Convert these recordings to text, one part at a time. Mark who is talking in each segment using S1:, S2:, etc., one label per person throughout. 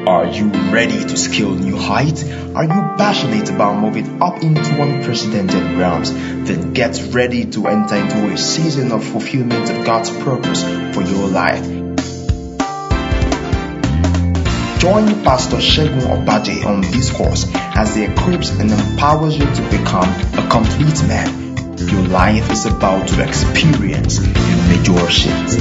S1: Are you ready to scale new heights? Are you passionate about moving up into unprecedented realms? Then get ready to enter into a season of fulfillment of God's purpose for your life. Join Pastor Segun Obade on this course as he equips and empowers you to become a complete man. Your life is about to experience a major shift.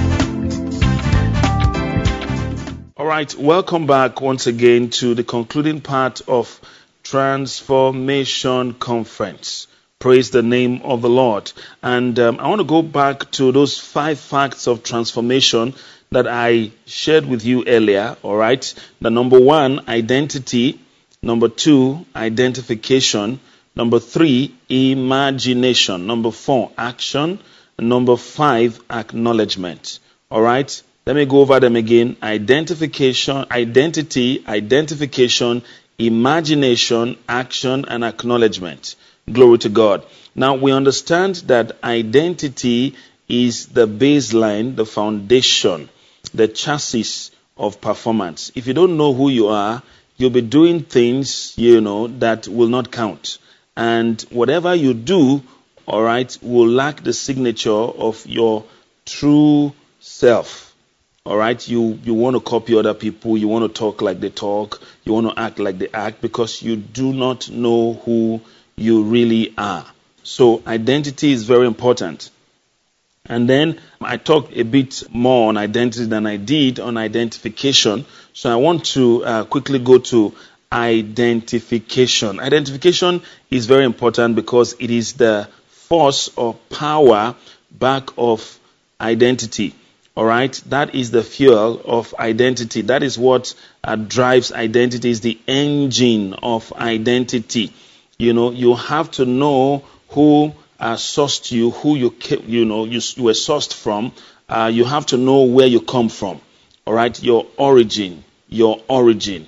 S2: All right, welcome back once again to the concluding part of Transformation Conference. Praise the name of the Lord. And I want to go back to those 5 facts of transformation that I shared with you earlier. All right, the number 1, identity. Number 2, identification. Number 3, imagination. Number 4, action. And number 5, acknowledgement. All right. Let me go over them again. Identification, identity, identification, imagination, action, and acknowledgement. Glory to God. Now, we understand that identity is the baseline, the foundation, the chassis of performance. If you don't know who you are, you'll be doing things, that will not count. And whatever you do, all right, will lack the signature of your true self. All right, you want to copy other people, you want to talk like they talk, you want to act like they act because you do not know who you really are. So identity is very important. And then I talked a bit more on identity than I did on identification. So I want to quickly go to identification. Identification is very important because it is the force or power back of identity. All right, that is the fuel of identity. That is what drives identity, is the engine of identity. You have to know who sourced you, who you were sourced from. You have to know where you come from. All right, your origin. The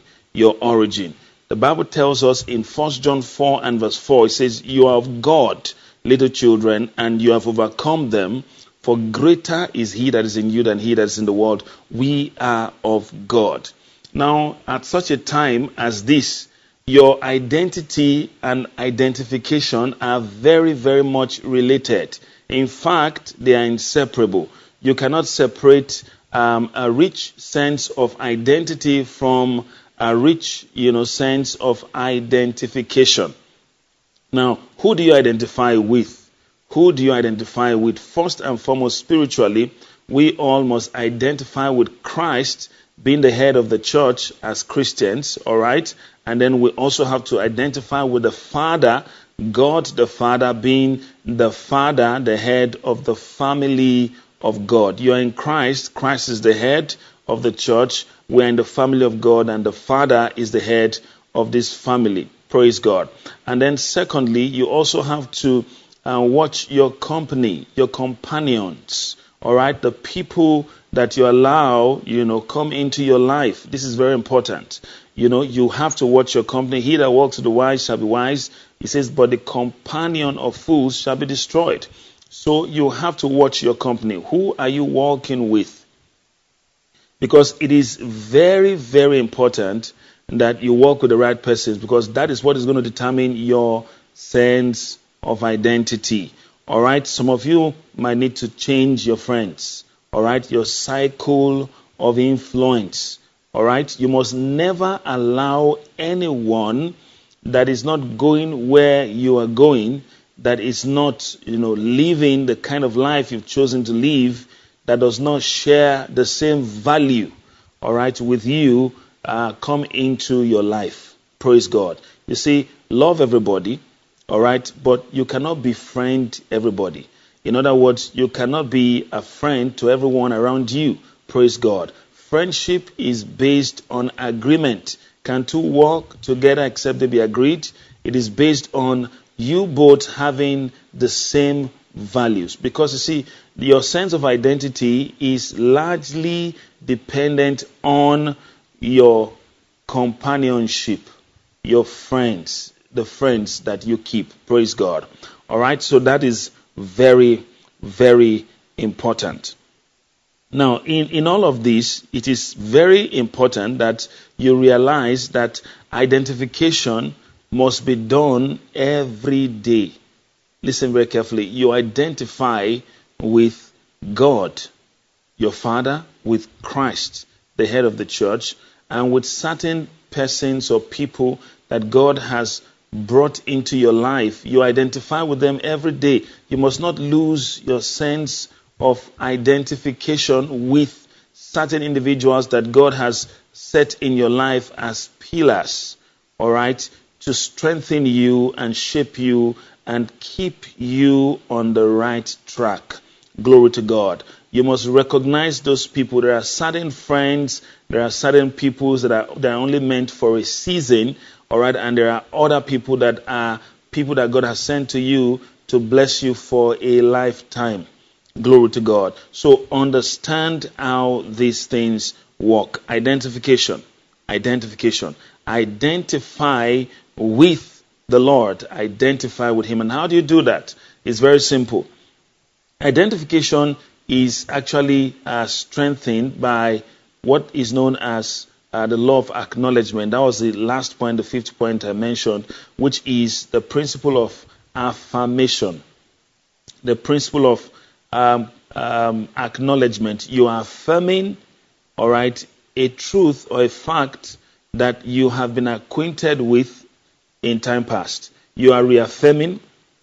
S2: Bible tells us in 1 John 4 and verse 4, it says, "You are of God, little children, and you have overcome them. For greater is he that is in you than he that is in the world." We are of God. Now, at such a time as this, your identity and identification are very, very much related. In fact, they are inseparable. You cannot separate a rich sense of identity from a rich, sense of identification. Now, who do you identify with? Who do you identify with? First and foremost, spiritually, we all must identify with Christ being the head of the church as Christians, all right? And then we also have to identify with the Father, God the Father being the Father, the head of the family of God. You are in Christ. Christ is the head of the church. We are in the family of God, and the Father is the head of this family. Praise God. And then secondly, you also have to watch your company, your companions, all right? The people that you allow, come into your life. This is very important. You have to watch your company. He that walks with the wise shall be wise. He says, but the companion of fools shall be destroyed. So you have to watch your company. Who are you walking with? Because it is very, very important that you walk with the right persons, because that is what is going to determine your sense of identity. All right, some of you might need to change your friends. All right, your cycle of influence. All right, you must never allow anyone that is not going where you are going, that is not, living the kind of life you've chosen to live, that does not share the same value, all right, with you, come into your life. Praise God. You see, love everybody. All right, but you cannot befriend everybody. In other words, you cannot be a friend to everyone around you. Praise God. Friendship is based on agreement. Can two walk together except they be agreed? It is based on you both having the same values. Because you see, your sense of identity is largely dependent on your companionship, your friends, the friends that you keep. Praise God. All right, so that is very, very important. Now, in all of this, it is very important that you realize that identification must be done every day. Listen very carefully. You identify with God, your Father, with Christ, the head of the church, and with certain persons or people that God has brought into your life. You identify with them every day. You must not lose your sense of identification with certain individuals that God has set in your life as pillars, all right, to strengthen you and shape you and keep you on the right track. Glory to God. You must recognize those people. There are certain friends, there are certain people that are only meant for a season, all right, and there are other people that are people that God has sent to you to bless you for a lifetime. Glory to God. So understand how these things work. Identification. Identify with the Lord. Identify with Him. And how do you do that? It's very simple. Identification is actually strengthened by what is known as the law of acknowledgement. That was the last point, the fifth point I mentioned, which is the principle of affirmation. The principle of acknowledgement. You are affirming, all right, a truth or a fact that you have been acquainted with in time past. You are reaffirming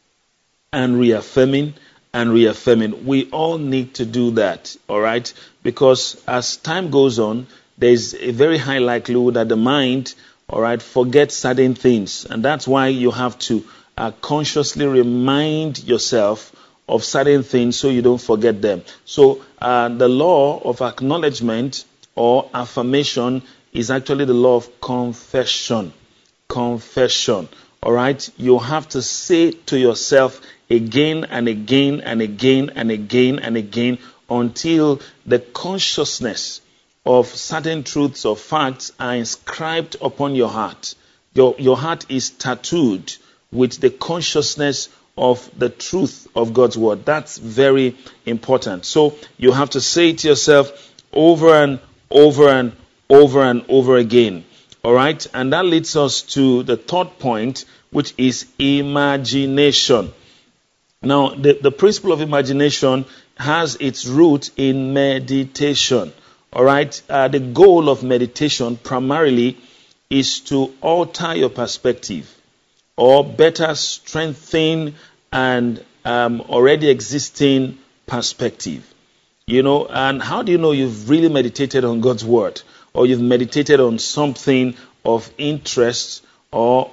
S2: and reaffirming and reaffirming. We all need to do that, all right, because as time goes on, there's a very high likelihood that the mind, all right, forgets certain things, and that's why you have to consciously remind yourself of certain things so you don't forget them. So the law of acknowledgement or affirmation is actually the law of confession. Confession. All right? You have to say to yourself again and again and again and again and again until the consciousness of certain truths or facts are inscribed upon your heart. Your heart is tattooed with the consciousness of the truth of God's word. That's very important. So you have to say it to yourself over and over and over and over again. All right? And that leads us to the third point, which is imagination. Now, the principle of imagination has its root in meditation. All right? The goal of meditation primarily is to alter your perspective, or better strengthen and already existing perspective. You know, and how do you know you've really meditated on God's word, or you've meditated on something of interest or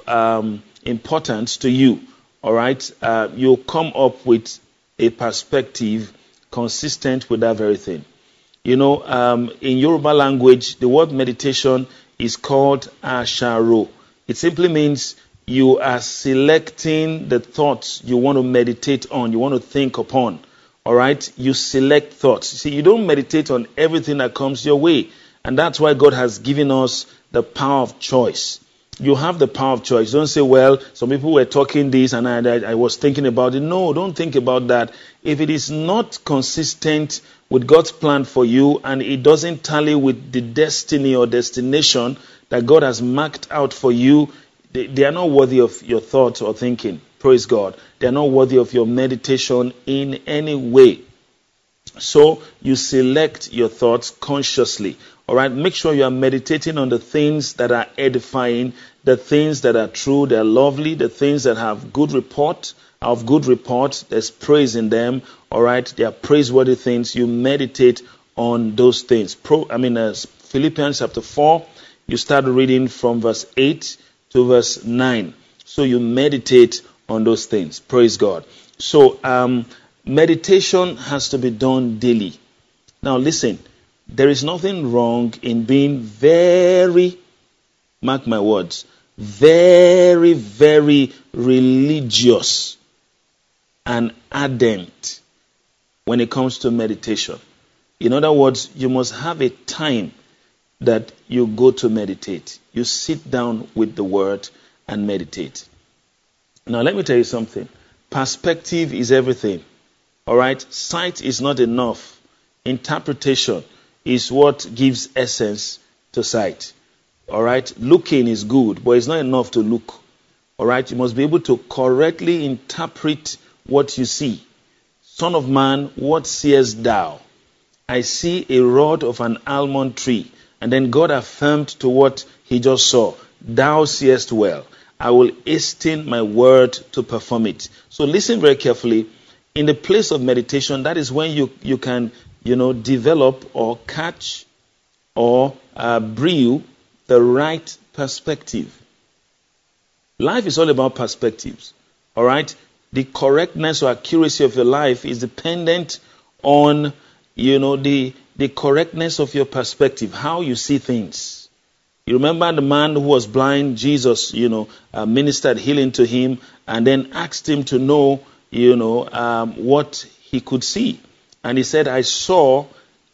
S2: of importance to you? All right, you'll come up with a perspective consistent with that very thing. You know, in Yoruba language, the word meditation is called asharo. It simply means you are selecting the thoughts you want to meditate on, you want to think upon. All right? You select thoughts. You see, you don't meditate on everything that comes your way. And that's why God has given us the power of choice. You have the power of choice. Don't say, well, some people were talking this and I was thinking about it. No, don't think about that. If it is not consistent with God's plan for you and it doesn't tally with the destiny or destination that God has marked out for you, they are not worthy of your thoughts or thinking. Praise God. They are not worthy of your meditation in any way. So you select your thoughts consciously. All right. Make sure you are meditating on the things that are edifying, the things that are true, they are lovely, the things that have good report. There's praise in them. All right. They are praiseworthy things. You meditate on those things. Philippians chapter 4, you start reading from verse 8 to verse 9. So you meditate on those things. Praise God. So meditation has to be done daily. Now listen, there is nothing wrong in being very, mark my words, very, very religious and ardent when it comes to meditation. In other words, you must have a time that you go to meditate. You sit down with the word and meditate. Now, let me tell you something. Perspective is everything. All right? Sight is not enough. interpretation is what gives essence to sight. All right, looking is good, but it's not enough to look. All right, you must be able to correctly interpret what you see. Son of man, what seest thou? I see a rod of an almond tree. And then God affirmed to what he just saw. Thou seest well. I will hasten my word to perform it. So listen very carefully. In the place of meditation, that is when you can, develop or catch or brew the right perspective. Life is all about perspectives. All right? The correctness or accuracy of your life is dependent on, the correctness of your perspective, how you see things. You remember the man who was blind, Jesus, ministered healing to him and then asked him to know, what he could see. And he said, I saw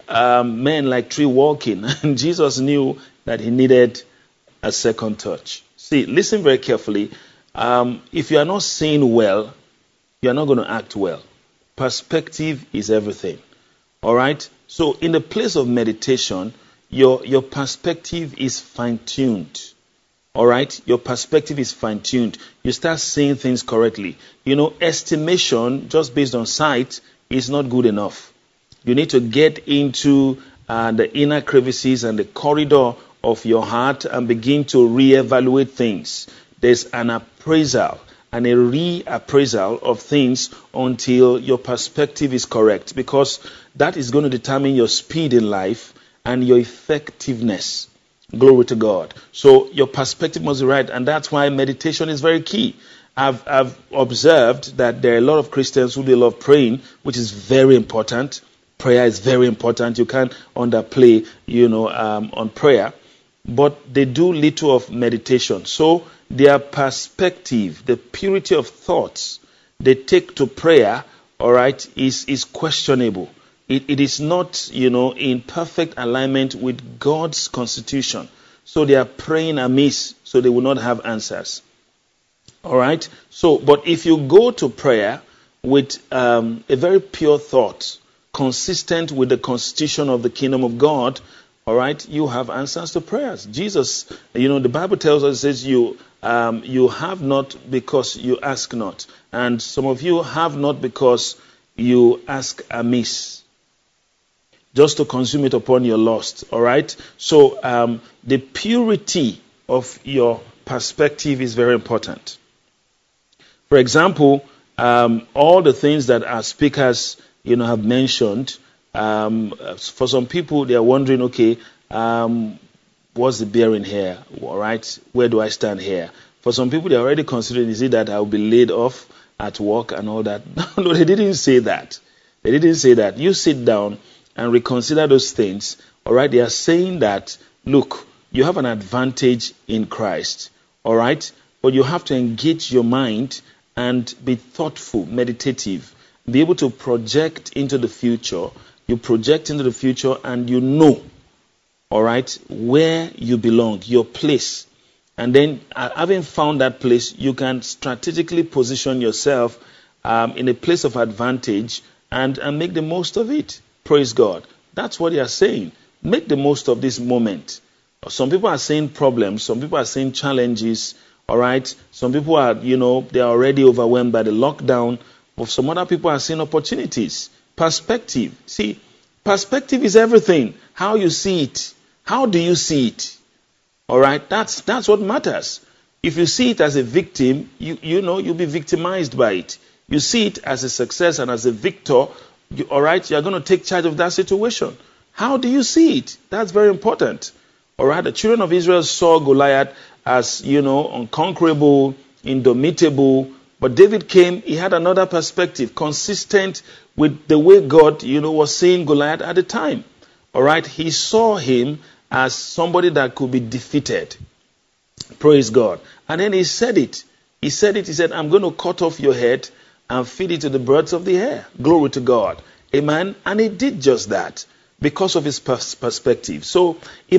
S2: men like tree walking. And Jesus knew that he needed a second touch. See, listen very carefully. If you are not seeing well, you are not going to act well. Perspective is everything. All right? So in the place of meditation, your perspective is fine-tuned. All right? Your perspective is fine-tuned. You start seeing things correctly. Estimation just based on sight is not good enough. You need to get into the inner crevices and the corridor of your heart and begin to reevaluate things. There's an appraisal and a reappraisal of things until your perspective is correct, because that is going to determine your speed in life and your effectiveness. Glory to God. So your perspective must be right, and that's why meditation is very key. I've observed that there are a lot of Christians who do a lot of praying, which is very important. Prayer is very important. You can't underplay, on prayer. But they do little of meditation. So their perspective, the purity of thoughts they take to prayer, all right, is questionable. It is not, in perfect alignment with God's constitution. So they are praying amiss, so they will not have answers. All right? So, but if you go to prayer with a very pure thought, consistent with the constitution of the kingdom of God, all right, you have answers to prayers. Jesus, the Bible tells us, it says you have not because you ask not. And some of you have not because you ask amiss, just to consume it upon your lust. All right? So the purity of your perspective is very important. For example, all the things that our speakers, have mentioned, for some people, they are wondering, okay, what's the bearing here? All right, where do I stand here? For some people, they're already considering, is it that I'll be laid off at work and all that? No, they didn't say that. They didn't say that. You sit down and reconsider those things. All right, they are saying that, look, you have an advantage in Christ. All right, but you have to engage your mind and be thoughtful, meditative, be able to project into the future. You project into the future and you know, all right, where you belong, your place. And then having found that place, you can strategically position yourself in a place of advantage and make the most of it. Praise God. That's what they are saying. Make the most of this moment. Some people are saying problems. Some people are saying challenges. All right. Some people are, they are already overwhelmed by the lockdown. But some other people are seeing opportunities. Perspective. See, perspective is everything. How you see it. How do you see it? All right. That's what matters. If you see it as a victim, you'll be victimized by it. You see it as a success and as a victor, all right, you're going to take charge of that situation. How do you see it? That's very important. All right. The children of Israel saw Goliath as, unconquerable, indomitable. But David came, he had another perspective, consistent with the way God, was seeing Goliath at the time. All right. He saw him as somebody that could be defeated. Praise God. And then he said it. He said, I'm going to cut off your head and feed it to the birds of the air. Glory to God. Amen. And he did just that because of his perspective. So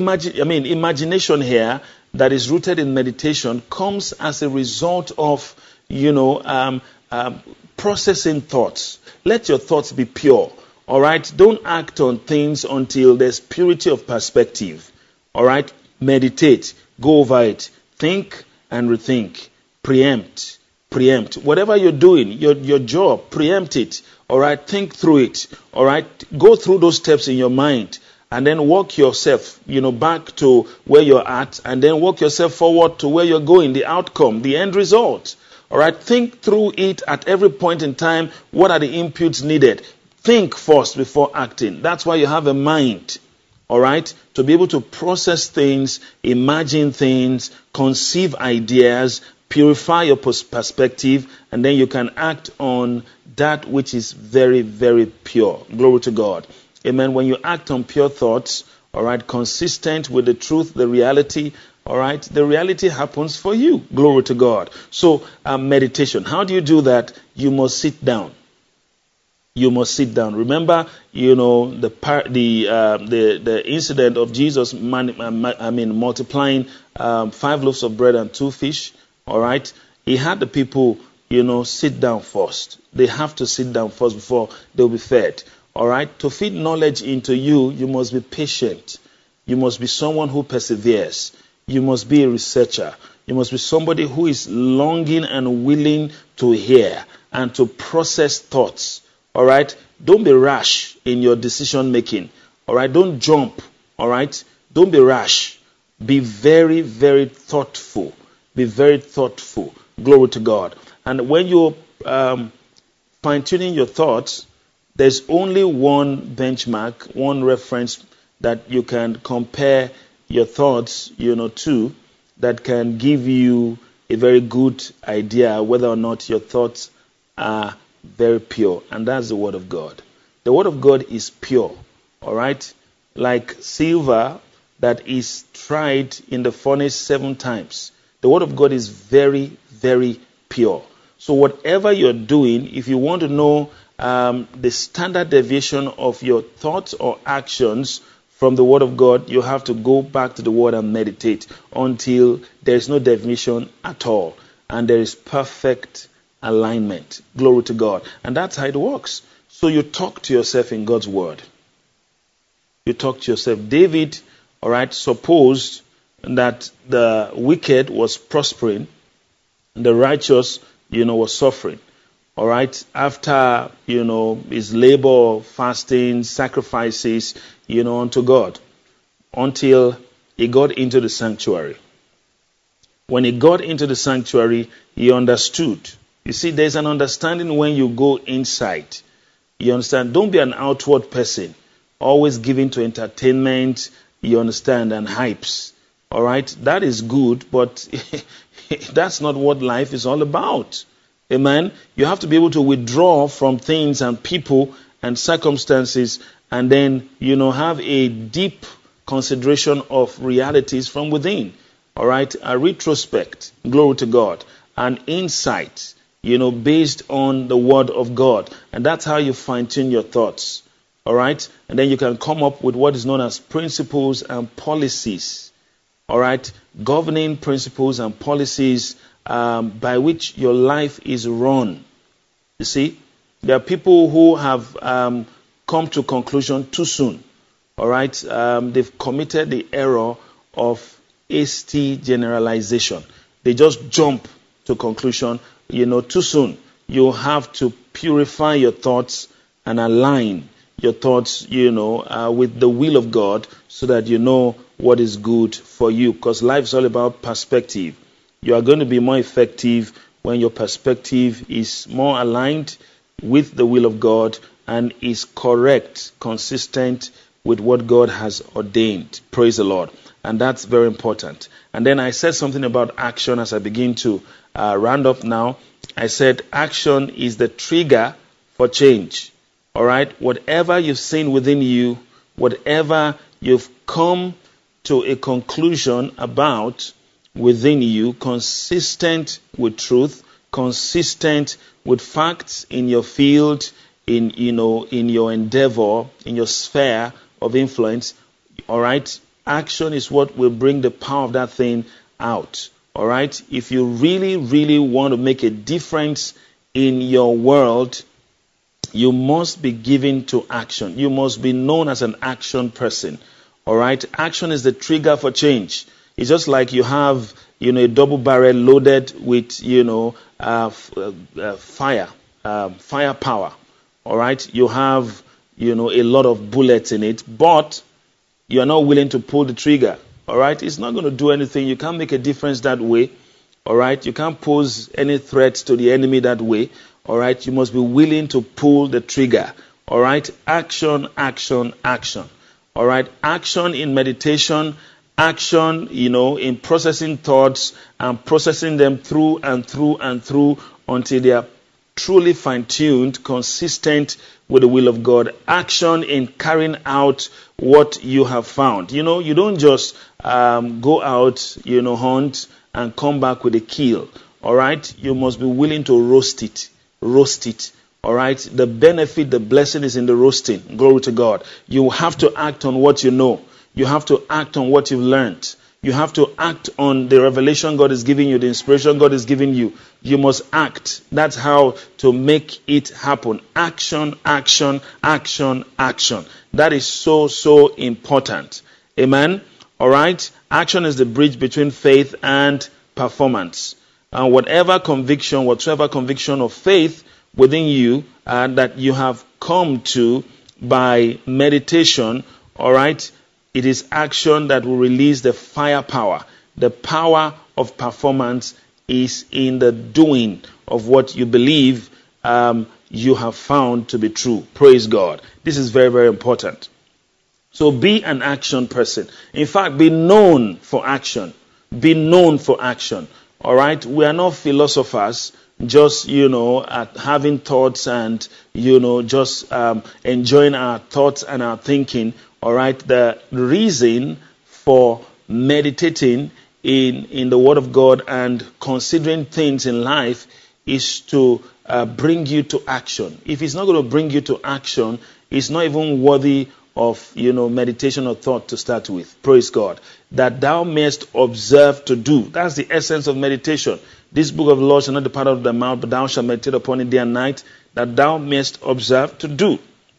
S2: imagination here that is rooted in meditation comes as a result of, processing thoughts. Let your thoughts be pure. All right? Don't act on things until there's purity of perspective. All right? Meditate. Go over it. Think and rethink. Preempt. Whatever you're doing, your job, preempt it. All right? Think through it. All right? Go through those steps in your mind. And then walk yourself, back to where you're at, and then walk yourself forward to where you're going, the outcome, the end result. All right, think through it at every point in time. What are the inputs needed? Think first before acting. That's why you have a mind, all right, to be able to process things, imagine things, conceive ideas, purify your perspective, and then you can act on that which is very, very pure. Glory to God. Amen. When you act on pure thoughts, all right, consistent with the truth, the reality, all right, the reality happens for you. Glory to God. So, meditation. How do you do that? You must sit down. You must sit down. Remember, the incident of Jesus, multiplying 5 loaves of bread and 2 fish. All right, he had the people, sit down first. They have to sit down first before they'll be fed. All right, to feed knowledge into you, you must be patient. You must be someone who perseveres. You must be a researcher. You must be somebody who is longing and willing to hear and to process thoughts. All right, don't be rash in your decision making. All right, don't jump. All right, don't be rash. Be very, very thoughtful. Be very thoughtful. Glory to God. And when you're fine-tuning your thoughts, there's only one benchmark, one reference that you can compare your thoughts, to, that can give you a very good idea whether or not your thoughts are very pure. And that's the Word of God. The Word of God is pure, all right? Like silver that is tried in the furnace 7 times. The Word of God is very, very pure. So whatever you're doing, if you want to know the standard deviation of your thoughts or actions from the Word of God, you have to go back to the Word and meditate until there is no deviation at all and there is perfect alignment. Glory to God. And that's how it works. So you talk to yourself in God's Word. You talk to yourself. David, all right, supposed that the wicked was prospering and the righteous, was suffering. All right, after, his labor, fasting, sacrifices, unto God, until he got into the sanctuary. When he got into the sanctuary, he understood. You see, there's an understanding when you go inside. You understand? Don't be an outward person, always giving to entertainment, you understand, and hypes. All right, that is good, but that's not what life is all about. Amen. You have to be able to withdraw from things and people and circumstances and then, have a deep consideration of realities from within. All right. A retrospect. Glory to God. An insight, based on the Word of God. And that's how you fine-tune your thoughts. All right. And then you can come up with what is known as principles and policies. All right. Governing principles and policies by which your life is run. You see, there are people who have come to conclusion too soon. All right, they've committed the error of hasty generalization. They just jump to conclusion, too soon. You have to purify your thoughts and align your thoughts, with the will of God so that you know what is good for you. Because life is all about perspective. You are going to be more effective when your perspective is more aligned with the will of God and is correct, consistent with what God has ordained. Praise the Lord. And that's very important. And then I said something about action as I begin to round up now. I said action is the trigger for change. All right? Whatever you've seen within you, whatever you've come to a conclusion about within you, consistent with truth, consistent with facts in your field, in your endeavor, in your sphere of influence. All right, action is what will bring the power of that thing out. All right, if you really, really want to make a difference in your world, You must be given to action. You must be known as an action person. All right? Action is the trigger for change. It's just like you have, a double barrel loaded with, firepower. All right? You have, a lot of bullets in it, but you are not willing to pull the trigger. All right? It's not going to do anything. You can't make a difference that way. All right? You can't pose any threat to the enemy that way. All right? You must be willing to pull the trigger. All right? Action, action, action. All right? Action in meditation, action, in processing thoughts and processing them through and through and through until they are truly fine-tuned, consistent with the will of God. Action in carrying out what you have found. You don't just go out, hunt and come back with a kill. All right? You must be willing to roast it. Roast it. All right? The benefit, the blessing is in the roasting. Glory to God. You have to act on what you know. You have to act on what you've learned. You have to act on the revelation God is giving you, the inspiration God is giving you. You must act. That's how to make it happen. Action, action, action, action. That is so, so important. Amen? All right? Action is the bridge between faith and performance. And whatever conviction of faith within you that you have come to by meditation, all right, it is action that will release the firepower. The power of performance is in the doing of what you believe you have found to be true. Praise God. This is very, very important. So be an action person. In fact, be known for action. Be known for action. All right? We are not philosophers, just, at having thoughts and, just enjoying our thoughts and our thinking. All right? The reason for meditating in the Word of God and considering things in life is to bring you to action. If it's not going to bring you to action, it's not even worthy of, meditation or thought to start with. Praise God. That thou mayest observe to do. That's the essence of meditation. This book of the law shall not depart out of thy mouth, but thou shalt meditate upon it day and night, that thou mayest observe to do.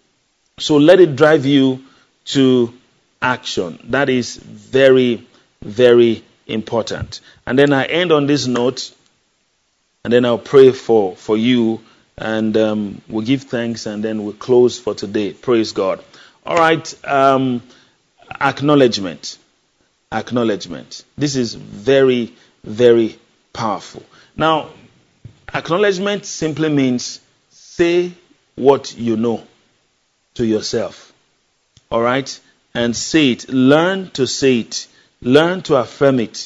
S2: So let it drive you to action. That is very, very important. And then I end on this note, and then I'll pray for you, and we'll give thanks, and then we'll close for today. Praise God. All right. Acknowledgement. This is very, very powerful. Now, acknowledgement simply means say what you know to yourself. All right? And say it. Learn to say it. Learn to affirm it.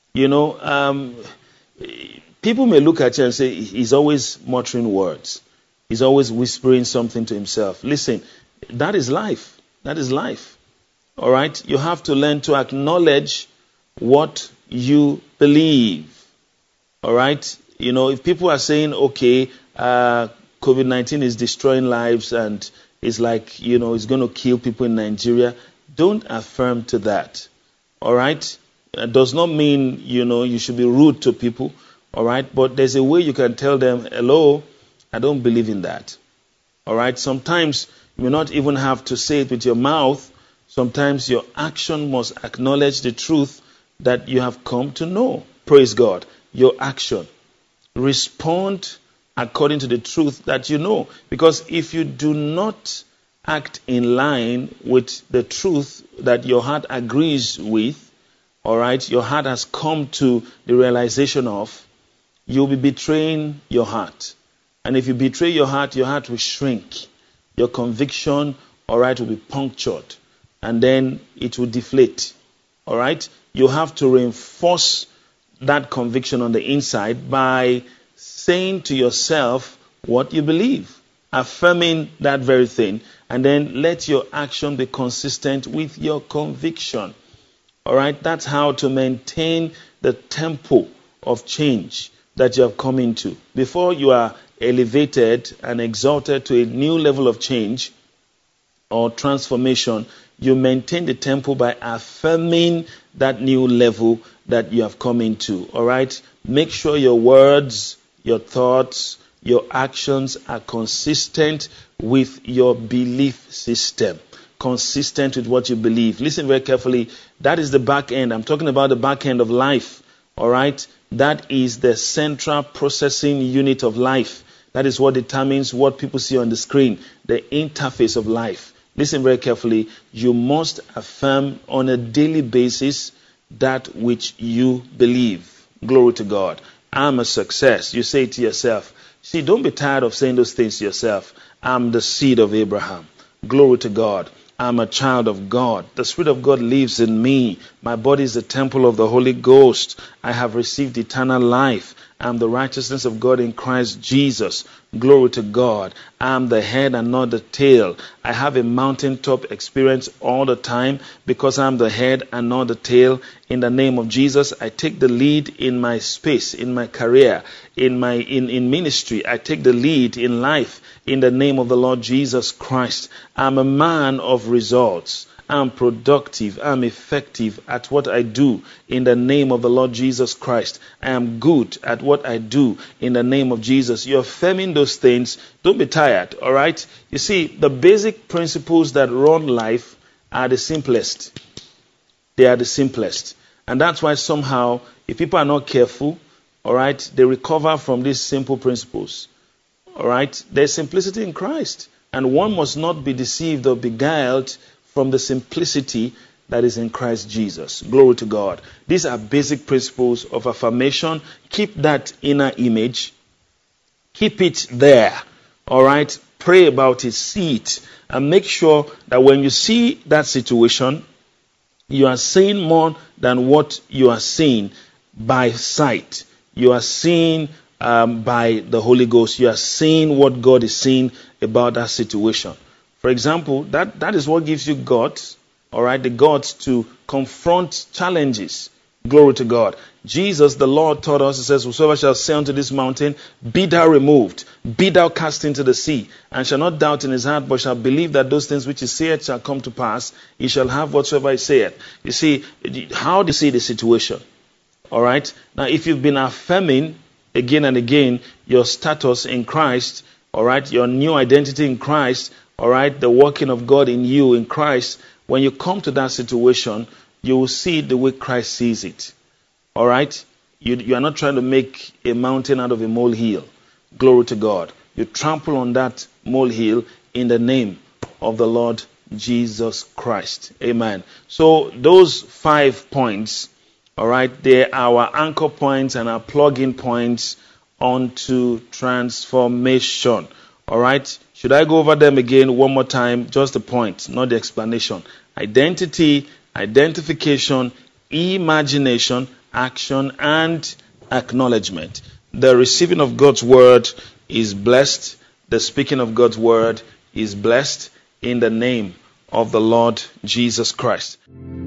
S2: People may look at you and say, he's always muttering words. He's always whispering something to himself. Listen, that is life. That is life. All right? You have to learn to acknowledge what you believe. All right? If people are saying, okay, COVID-19 is destroying lives and it's like, it's going to kill people in Nigeria, don't affirm to that. All right? It does not mean, you should be rude to people. All right? But there's a way you can tell them, hello, I don't believe in that. All right? Sometimes you may not even have to say it with your mouth. Sometimes your action must acknowledge the truth that you have come to know. Praise God. Your action. Respond according to the truth that you know. Because if you do not act in line with the truth that your heart agrees with, all right, your heart has come to the realization of, you'll be betraying your heart. And if you betray your heart will shrink. Your conviction, all right, will be punctured. And then it will deflate. All right? You have to reinforce that conviction on the inside by saying to yourself what you believe, affirming that very thing, and then let your action be consistent with your conviction. All right? That's how to maintain the tempo of change that you have come into. Before you are elevated and exalted to a new level of change or transformation, you maintain the tempo by affirming that new level that you have come into. All right? Make sure your words, your thoughts, your actions are consistent with your belief system. Consistent with what you believe. Listen very carefully. That is the back end. I'm talking about the back end of life. All right? That is the central processing unit of life. That is what determines what people see on the screen. The interface of life. Listen very carefully. You must affirm on a daily basis that which you believe. Glory to God. I'm a success. You say it to yourself. See, don't be tired of saying those things to yourself. I'm the seed of Abraham. Glory to God. I'm a child of God. The Spirit of God lives in me. My body is the temple of the Holy Ghost. I have received eternal life. I'm the righteousness of God in Christ Jesus. Glory to God. I'm the head and not the tail. I have a mountaintop experience all the time because I'm the head and not the tail. In the name of Jesus, I take the lead in my space, in my career, in ministry. I take the lead in life in the name of the Lord Jesus Christ. I'm a man of results. I'm productive. I'm effective at what I do in the name of the Lord Jesus Christ. I am good at what I do in the name of Jesus. You're affirming those things. Don't be tired, all right? You see, the basic principles that run life are the simplest. They are the simplest. And that's why somehow, if people are not careful, all right, they recover from these simple principles. All right? There's simplicity in Christ. And one must not be deceived or beguiled from the simplicity that is in Christ Jesus. Glory to God. These are basic principles of affirmation. Keep that inner image. Keep it there. All right? Pray about it. See it. And make sure that when you see that situation, you are seeing more than what you are seeing by sight. You are seeing by the Holy Ghost. You are seeing what God is saying about that situation. For example, that is what gives you guts, all right, the guts to confront challenges. Glory to God. Jesus, the Lord, taught us, he says, whosoever shall say unto this mountain, be thou removed, be thou cast into the sea, and shall not doubt in his heart, but shall believe that those things which he saith shall come to pass, he shall have whatsoever he saith. You see, how do you see the situation? All right. Now, if you've been affirming again and again your status in Christ, all right, your new identity in Christ, all right, the working of God in you in Christ, when you come to that situation, you will see it the way Christ sees it. All right? You are not trying to make a mountain out of a molehill. Glory to God. You trample on that molehill in the name of the Lord Jesus Christ. Amen. So those 5 points, all right, they're our anchor points and our plug-in points onto transformation. All right? Should I go over them again one more time? Just the point, not the explanation. Identity, identification, imagination, action, and acknowledgement. The receiving of God's word is blessed. The speaking of God's word is blessed in the name of the Lord Jesus Christ.